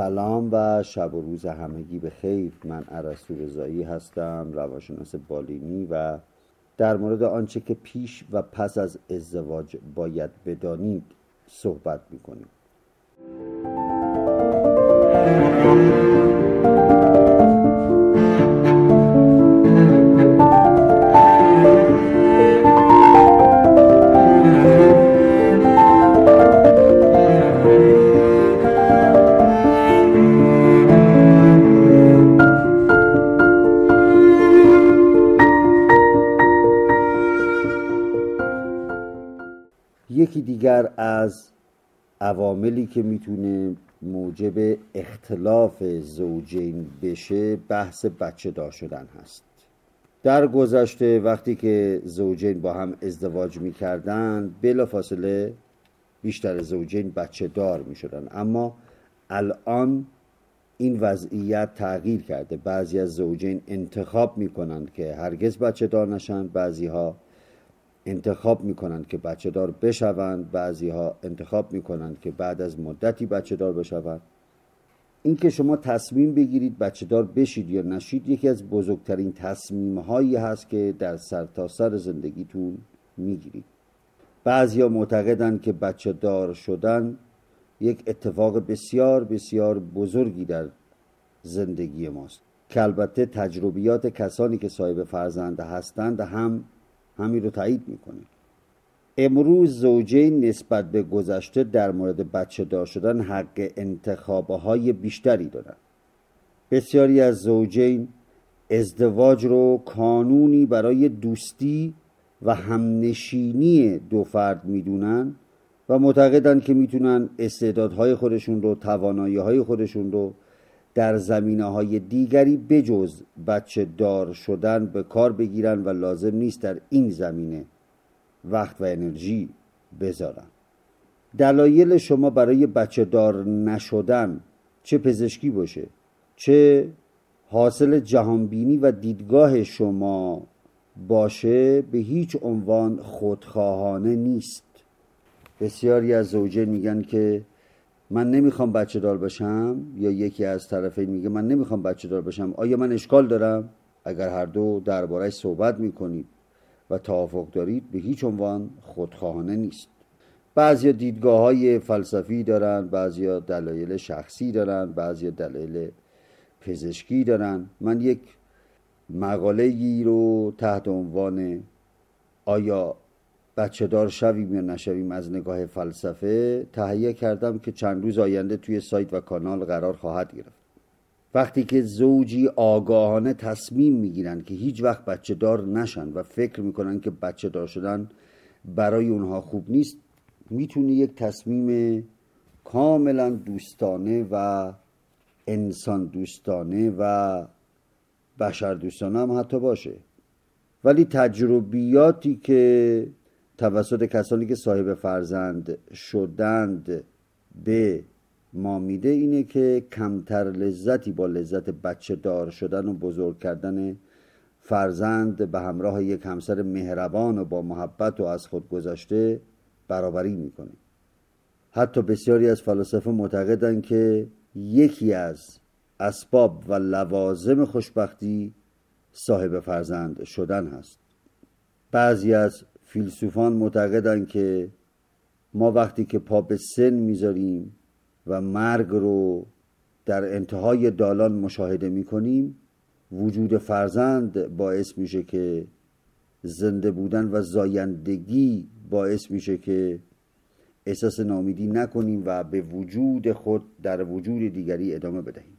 سلام و شب و روز همگی به خیر. من ارسطو رضایی هستم، روانشناس بالینی، و در مورد آنچه که پیش و پس از ازدواج باید بدانید صحبت می‌کنیم. یکی دیگر از عواملی که میتونه موجب اختلاف زوجین بشه بحث بچه دار شدن هست. در گذشته وقتی که زوجین با هم ازدواج میکردن بلافاصله بیشتر زوجین بچه دار میشدن، اما الان این وضعیت تغییر کرده. بعضی از زوجین انتخاب میکنند که هرگز بچه دار نشن، بعضی ها انتخاب میکنند که بچه دار بشوند، بعضی ها انتخاب میکنند که بعد از مدتی بچه دار بشوند. این که شما تصمیم بگیرید بچه دار بشید یا نشید یکی از بزرگترین تصمیم هایی هست که در سرتاسر زندگیتون میگیرید. بعضی ها معتقدند که بچه دار شدن یک اتفاق بسیار بسیار بزرگی در زندگی ماست که البته تجربیات کسانی که صاحب فرزند هستند همین رو تایید میکنه. امروز زوجین نسبت به گذشته در مورد بچه دار شدن حق انتخاب‌های بیشتری دارن. بسیاری از زوجین ازدواج رو کانونی برای دوستی و همنشینی دو فرد میدونن و معتقدن که میتونن استعدادهای خودشون رو، توانایی‌های خودشون رو در زمینه‌های دیگری بجز بچه دار شدن به کار بگیرن و لازم نیست در این زمینه وقت و انرژی بذارن. دلایل شما برای بچه دار نشدن، چه پزشکی باشه، چه حاصل جهانبینی و دیدگاه شما باشه، به هیچ عنوان خودخواهانه نیست. بسیاری از زوجین میگن که من نمیخوام بچه دار بشم، یا یکی از طرفین میگه من نمیخوام بچه دار بشم. آیا من اشکال دارم؟ اگر هر دو درباره‌اش صحبت میکنید و توافق دارید به هیچ عنوان خودخواهانه نیست. بعضیا دیدگاه‌های فلسفی دارن، بعضیا دلایل شخصی دارن، بعضیا دلایل پزشکی دارن. من یک مقاله‌ای رو تحت عنوان آیا بچه دار شویم یا نشویم از نگاه فلسفه تهیه کردم که چند روز آینده توی سایت و کانال قرار خواهد گرفت. وقتی که زوجی آگاهانه تصمیم میگیرن که هیچ وقت بچه دار نشن و فکر میکنن که بچه دار شدن برای اونها خوب نیست، میتونه یک تصمیم کاملا دوستانه و انسان دوستانه و بشر دوستانه هم حتی باشه. ولی تجربیاتی که توسط کسانی که صاحب فرزند شدند به ما میده اینه که کمتر لذتی با لذت بچه دار شدن و بزرگ کردن فرزند به همراه یک همسر مهربان و با محبت و از خود گذشته برابری میکنه. حتی بسیاری از فلاسفه معتقدند که یکی از اسباب و لوازم خوشبختی صاحب فرزند شدن هست. بعضی از فیلسوفان معتقدند که ما وقتی که پا به سن میذاریم و مرگ رو در انتهای دالان مشاهده میکنیم، وجود فرزند باعث میشه که زنده بودن و زایندگی باعث میشه که احساس ناامیدی نکنیم و به وجود خود در وجود دیگری ادامه بدهیم.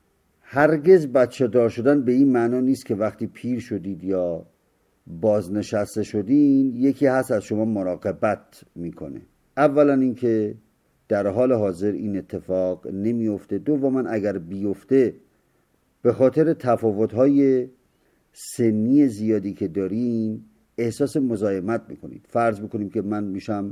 هرگز بچه دار شدن به این معنا نیست که وقتی پیر شدید یا بازنشسته شدین یکی هست از شما مراقبت میکنه. اولا اینکه در حال حاضر این اتفاق نمیفته. دوما اگر بیفته به خاطر تفاوت‌های سنی زیادی که دارین احساس مزاحمت میکنید. فرض بکنیم که من میشم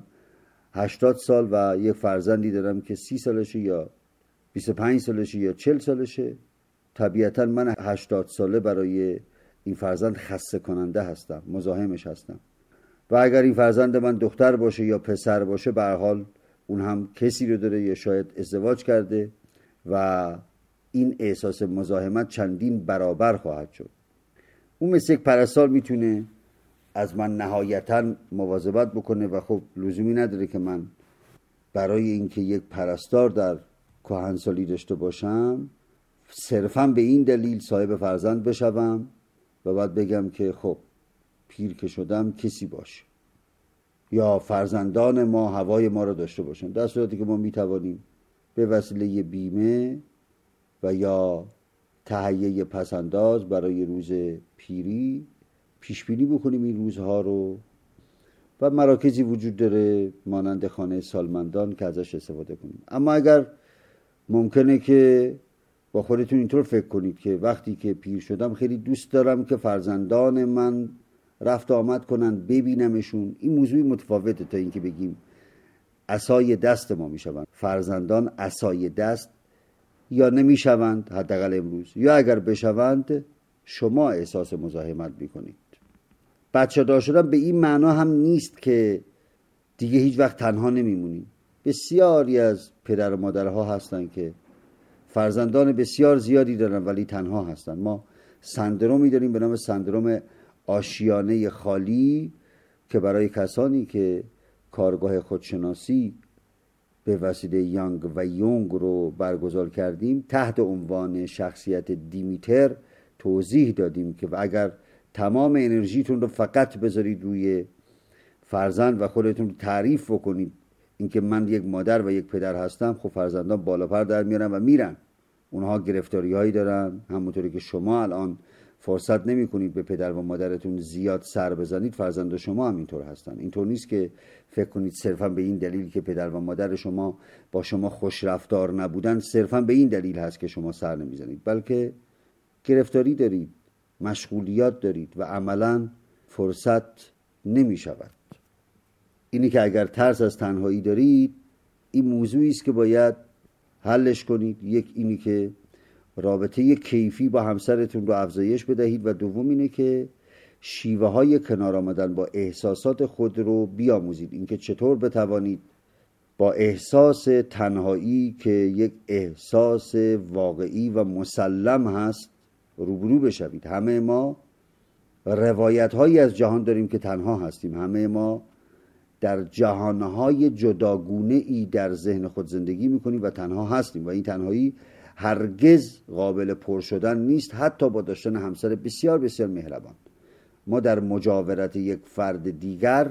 80 سال و یک فرزندی دارم که 30 سالشه یا 25 سالشه یا 40 سالشه. طبیعتا من 80 ساله برای این فرزند خسته کننده هستم، مزاحمش هستم. و اگر این فرزند من دختر باشه یا پسر باشه، به هر حال اون هم کسی رو داره یا شاید ازدواج کرده و این احساس مزاحمت چندین برابر خواهد شد. اون مثل یک پرستار میتونه از من نهایتاً مواظبت بکنه و خب لزومی نداره که من برای اینکه یک پرستار در کهنسالی داشته باشم صرفاً به این دلیل صاحب فرزند بشوم و بعد بگم که خب پیر که شدم کسی باشه یا فرزندان ما هوای ما رو داشته باشن، در صورتی که ما میتوانیم به وسیله بیمه و یا تهیه پسنداز برای روز پیری پیش بینی بکنیم این روزها رو و مراکزی وجود داره مانند خانه سالمندان که ازش استفاده کنیم. اما اگر ممکنه که با خودتون اینطور فکر کنید که وقتی که پیر شدم خیلی دوست دارم که فرزندان من رفت آمد کنن ببینمشون، این موضوعی متفاوته تا اینکه بگیم عصای دست ما میشوند. فرزندان عصای دست یا نمیشوند حداقل امروز، یا اگر بشوند شما احساس مزاحمت میکنید. بچه دار شدن به این معنا هم نیست که دیگه هیچ وقت تنها نمیمونیم. بسیاری از پدر و مادرها هستن که فرزندان بسیار زیادی دارن ولی تنها هستن. ما سندرومی داریم به نام سندروم آشیانه خالی که برای کسانی که کارگاه خودشناسی به وسیله یانگ و یونگ رو برگزار کردیم تحت عنوان شخصیت دیمیتر توضیح دادیم که اگر تمام انرژیتون رو فقط بذارید روی فرزند و خودتون تعریف بکنید اینکه من یک مادر و یک پدر هستم، خب فرزندان بالا پر در میارن و میرن. اونها گرفتاری هایی دارن، همونطوری که شما الان فرصت نمی کنید به پدر و مادرتون زیاد سر بزنید، فرزند شما هم اینطور هستن. اینطور نیست که فکر کنید صرفا به این دلیل که پدر و مادر شما با شما خوش رفتار نبودن صرفا به این دلیل هست که شما سر نمیزنید، بلکه گرفتاری دارید، مشغولیات دارید و عملا فرصت نمی شود. اینی که اگر ترس از تنهایی دارید این موضوعی است که باید حلش کنید. یک اینی که رابطه کیفی با همسرتون رو افزایش بدهید و دوم اینه که شیوه های کنار آمدن با احساسات خود رو بیاموزید. اینکه چطور بتوانید با احساس تنهایی که یک احساس واقعی و مسلم هست روبرو بشوید. همه ما روایت هایی از جهان داریم که تنها هستیم. همه ما در جهانهای جداگونه ای در ذهن خود زندگی میکنیم و تنها هستیم و این تنهایی هرگز قابل پر شدن نیست، حتی با داشتن همسر بسیار بسیار مهربان. ما در مجاورت یک فرد دیگر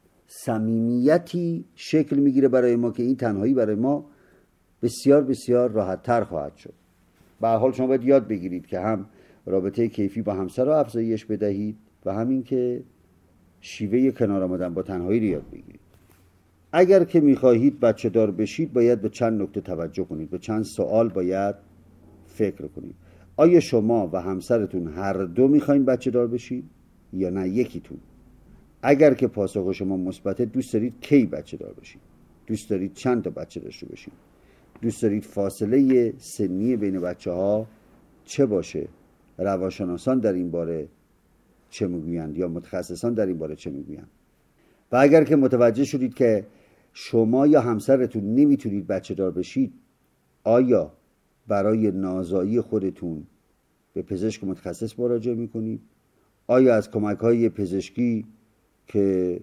صمیمیتی شکل میگیره برای ما که این تنهایی برای ما بسیار بسیار راحت تر خواهد شد. به هر حال شما باید یاد بگیرید که هم رابطه کیفی با همسر رو افزایش بدهید و همین که شیوه کنار آمدن با تنهایی رو یاد بگیرید. اگر که میخواهید بچه دار بشید باید به چند نکته توجه کنید، به چند سوال باید فکر کنید. آیا شما و همسرتون هر دو میخواین بچه دار بشید یا نه یکیتون؟ اگر که پاسخ شما مثبته، دوست دارید کی بچه دار بشید؟ دوست دارید چند تا بچه داشته باشید؟ دوست دارید فاصله سنی بین بچه ها چه باشه؟ روانشناسان در این باره چه میگویند یا متخصصان در این باره چه میگویند؟ و اگر که متوجه شدید که شما یا همسرتون نمیتونید بچه دار بشید، آیا برای نازایی خودتون به پزشک متخصص مراجعه میکنید؟ آیا از کمک‌های پزشکی که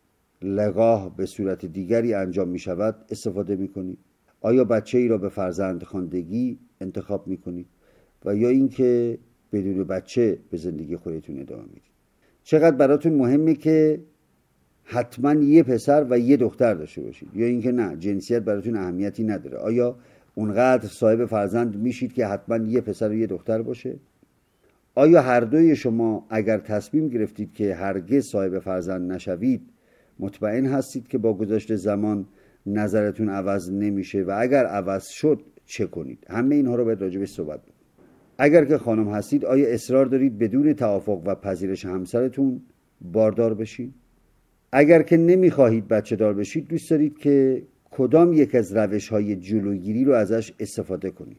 لقاح به صورت دیگری انجام میشود استفاده میکنید؟ آیا بچه‌ای را به فرزندخواندگی انتخاب میکنید و یا اینکه بدون بچه به زندگی خودتون ادامه میدید؟ چقدر براتون مهمه که حتما یه پسر و یه دختر داشته باشید یا اینکه نه جنسیت براتون اهمیتی نداره؟ آیا اونقدر صاحب فرزند میشید که حتما یه پسر و یه دختر باشه؟ آیا هر دوی شما اگر تصمیم گرفتید که هرگز صاحب فرزند نشوید مطمئن هستید که با گذشت زمان نظرتون عوض نمیشه و اگر عوض شد چه کنید؟ همه اینها رو باید راجع بهش صحبت کنید. اگر که خانم هستید آیا اصرار دارید بدون توافق و پذیرش همسرتون باردار بشید؟ اگر که نمیخواهید بچه دار بشید، دوست دارید که کدام یک از روش‌های جلوگیری رو ازش استفاده کنید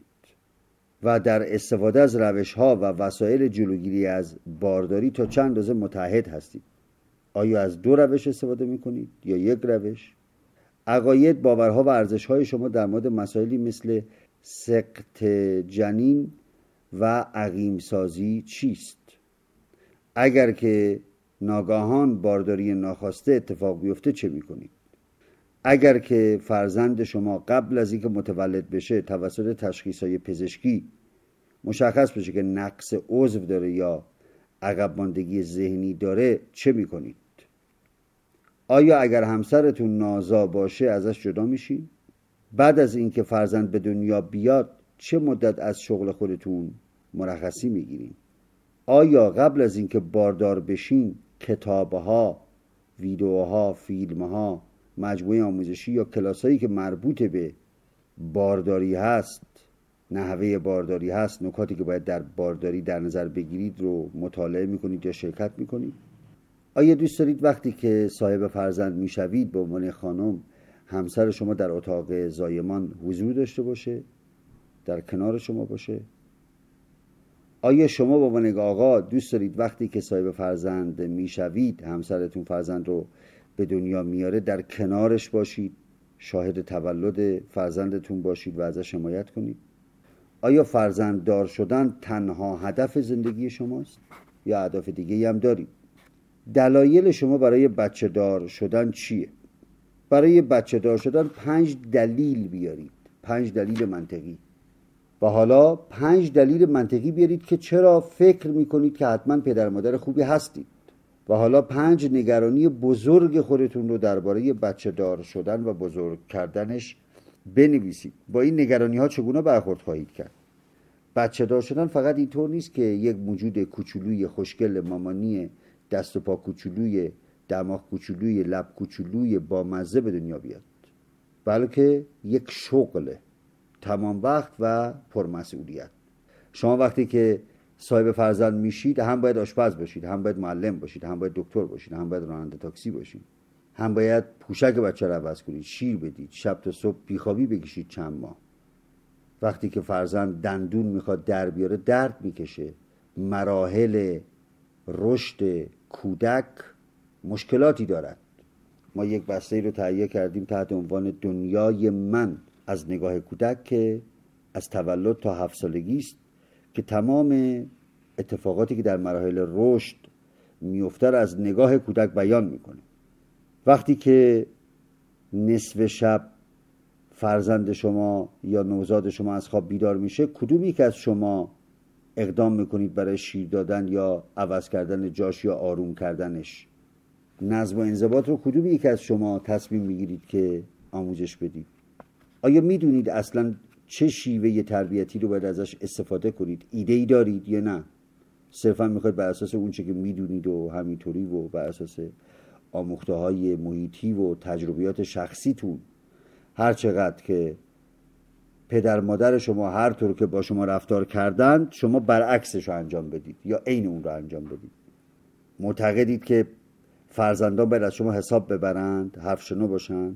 و در استفاده از روش‌ها و وسایل جلوگیری از بارداری تا چند اندازه متحد هستید؟ آیا از دو روش استفاده میکنید یا یک روش؟ عقاید، باورها و ارزش‌های شما در مورد مسائلی مثل سقط جنین و عقیم سازی چیست؟ اگر که ناگاهان بارداری ناخواسته اتفاق بیفته چه میکنید؟ اگر که فرزند شما قبل از اینکه متولد بشه توسط تشخیص‌های پزشکی مشخص بشه که نقص عضو داره یا عقب ماندگی ذهنی داره چه میکنید؟ آیا اگر همسرتون نازا باشه ازش جدا میشین؟ بعد از اینکه فرزند به دنیا بیاد چه مدت از شغل خودتون مرخصی میگیرین؟ آیا قبل از اینکه باردار بشین کتابها، ویدیوها، فیلمها، مجموعه آموزشی یا کلاسایی که مربوط به بارداری هست، نحوه بارداری هست، نکاتی که باید در بارداری در نظر بگیرید رو مطالعه میکنید یا شرکت میکنید؟ آیا دوست دارید وقتی که صاحب فرزند میشوید به عنوان خانم همسر شما در اتاق زایمان حضور داشته باشه، در کنار شما باشه؟ آیا شما به عنوان آقا دوست دارید وقتی که صاحب فرزند میشوید همسرتون فرزند رو به دنیا میاره در کنارش باشید، شاهد تولد فرزندتون باشید و ازش حمایت کنید؟ آیا فرزند دار شدن تنها هدف زندگی شماست یا اهداف دیگه‌ای هم دارید؟ دلایل شما برای بچه دار شدن چیه؟ برای بچه دار شدن 5 دلیل بیارید، 5 دلیل منطقی. و حالا 5 دلیل منطقی بیارید که چرا فکر میکنید که حتما پدر مادر خوبی هستید. و حالا 5 نگرانی بزرگ خودتون رو درباره بچه دار شدن و بزرگ کردنش بنویسید. با این نگرانی ها چگونه برخورد خواهید کرد؟ بچه دار شدن فقط اینطور نیست که یک موجود کوچولوی خوشگل مامانی دست و پا کوچولوی دماغ کوچولوی لب کوچولوی با مزه به دنیا بیاد، بلکه یک شغل تمام وقت و پرمسئولیت. شما وقتی که صاحب فرزند میشید هم باید آشپز باشید، هم باید معلم باشید، هم باید دکتر باشید، هم باید راننده تاکسی باشید، هم باید پوشک بچه رو عوض کنید، شیر بدید، شب تا صبح بیخوابی بکشید چند ماه. وقتی که فرزند دندون میخواد در بیاره درد میکشه. مراحل رشد کودک مشکلاتی دارد. ما یک بسته رو تهیه کردیم تحت عنوان دنیای من از نگاه کودک که از تولد تا 7 سالگی است، که تمام اتفاقاتی که در مراحل رشد میفته از نگاه کودک بیان میکنه. وقتی که نصف شب فرزند شما یا نوزاد شما از خواب بیدار میشه، کدوم یک از شما اقدام میکنید برای شیر دادن یا عوض کردن جاش یا آروم کردنش؟ نظم و انضباط رو کدوم یک از شما تصمیم میگیرید که آموزش بدید؟ آیا میدونید اصلا چه شیوه تربیتی رو باید ازش استفاده کنید؟ ایده ای دارید یا نه؟ صرفا میخواید بر اساس اون چه که میدونید و همینطوری و بر اساس آموخته های محیطی و تجربیات شخصیتون هر چقدر که پدر مادر شما هر طور که با شما رفتار کردند شما برعکسش رو انجام بدید یا عین اون رو انجام بدید؟ معتقدید که فرزندان باید از شما حساب ببرند، حرف شنو باشند؟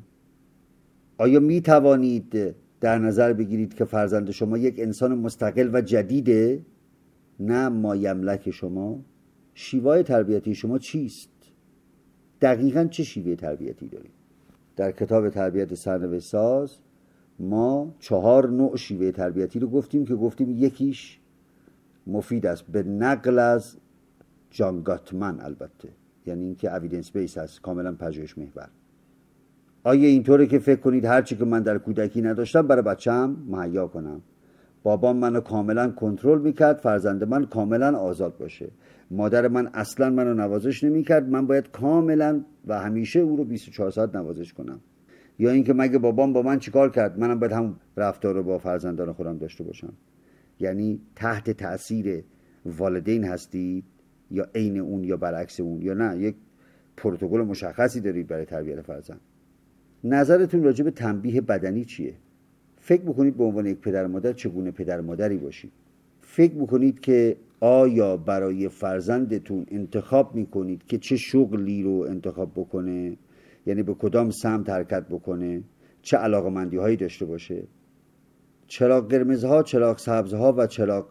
آیا می توانید در نظر بگیرید که فرزند شما یک انسان مستقل و جدیده، نه مایملک شما؟ شیوه تربیتی شما چیست؟ دقیقاً چه شیوه تربیتی دارید؟ در کتاب تربیت سرنوشت ساز ما 4 نوع شیوه تربیتی رو گفتیم که گفتیم یکیش مفید است، به نقل از جان گاتمن، البته یعنی اینکه اویدنس بیس هست، کاملا پژوهش محور. آیا اینطوره که فکر کنید هرچی که من در کودکی نداشتم برای بچه‌م مهیا کنم؟ بابام منو کاملا کنترل میکرد، فرزند من کاملا آزاد باشه. مادر من اصلا منو نوازش نمیکرد، من باید کاملا و همیشه او رو 24 ساعت نوازش کنم. یا اینکه مگه بابام با من چیکار کرد، منم باید هم رفتار رو با فرزندان خودم داشته باشم. یعنی تحت تأثیر والدین هستید یا عین اون یا برعکس اون، یا نه یک پروتکل مشخصی دارید برای تربیت فرزند؟ نظرتون راجع به تنبیه بدنی چیه؟ فکر بکنید به عنوان یک پدر مادر چگونه پدر مادری باشید. فکر بکنید که آیا برای فرزندتون انتخاب میکنید که چه شغلی رو انتخاب بکنه، یعنی به کدام سمت حرکت بکنه، چه علاقمندی هایی داشته باشه؟ چراغ قرمزها، چراغ سبزها و چراغ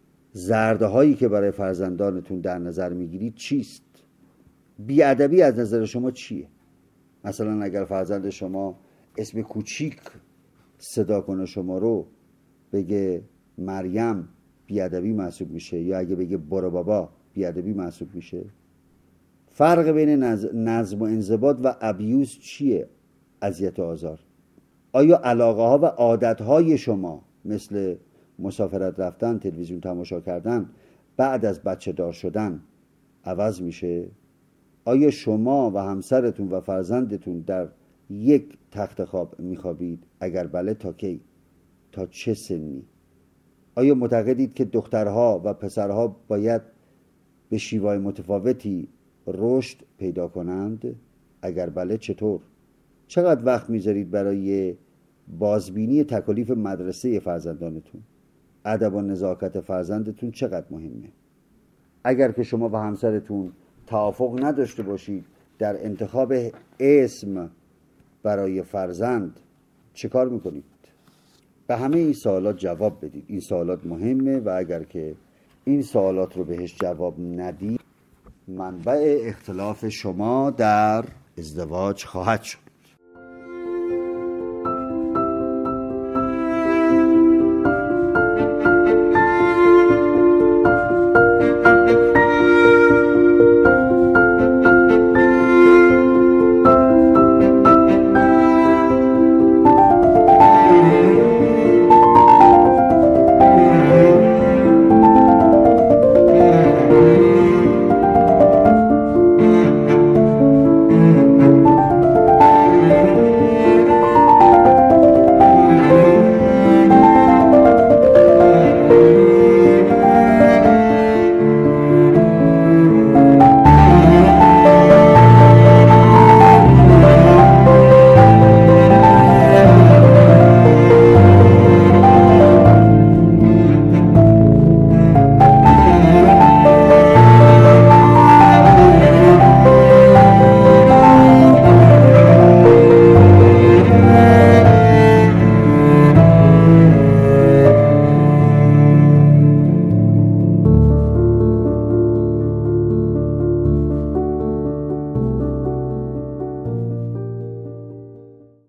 زردهایی که برای فرزندانتون در نظر میگیرید چیست؟ بی‌ادبی از نظر شما چیه؟ مثلا اگر فرزند شما اسم کوچیک صدا کنه شما رو، بگه مریم بیادبی محسوب میشه یا اگه بگه برو بابا بیادبی محسوب میشه؟ فرق بین نظم و انضباط و ابیوز چیه؟ اذیت و آزار. آیا علاقه ها و عادت های شما مثل مسافرت رفتن، تلویزیون تماشا کردن بعد از بچه دار شدن عوض میشه؟ آیا شما و همسرتون و فرزندتون در یک تخت خواب میخوابید؟ اگر بله تا کی؟ تا چه سنی؟ آیا معتقدید که دخترها و پسرها باید به شیوه متفاوتی رشد پیدا کنند؟ اگر بله چطور؟ چقدر وقت میذارید برای بازبینی تکالیف مدرسه فرزندانتون؟ ادب و نزاکت فرزندتون چقدر مهمه؟ اگر که شما و همسرتون توافق نداشته باشید در انتخاب اسم برای فرزند چه کار میکنید؟ به همه این سوالات جواب بدید. این سوالات مهمه و اگر که این سوالات رو بهش جواب ندید منبع اختلاف شما در ازدواج خواهد شد.